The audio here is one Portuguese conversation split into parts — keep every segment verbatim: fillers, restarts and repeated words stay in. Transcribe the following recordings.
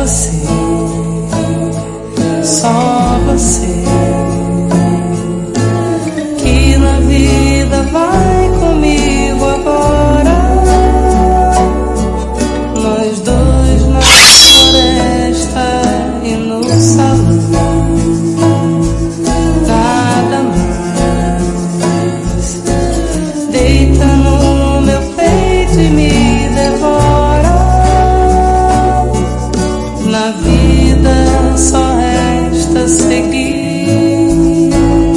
você, só você, que na vida vai comigo agora. Nós dois na floresta e no salão, nada mais. Deita no meu peito e me devora. Na vida só resta seguir,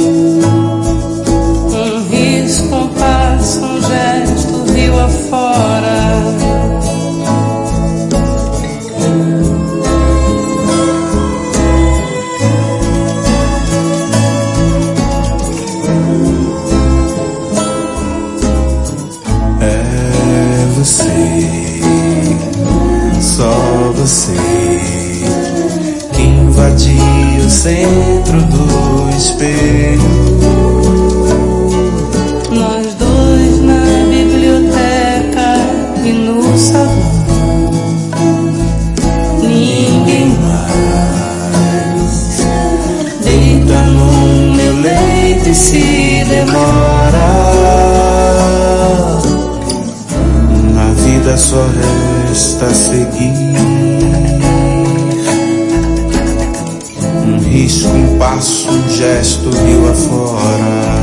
um risco, um passo, um gesto, rio afora. É você, só você, que invadia o centro do espelho. Nós dois na biblioteca e no salão, ninguém mais. Deita no meu leito e se demora. Na vida só resta seguir, um risco, um passo, um gesto, rio afora.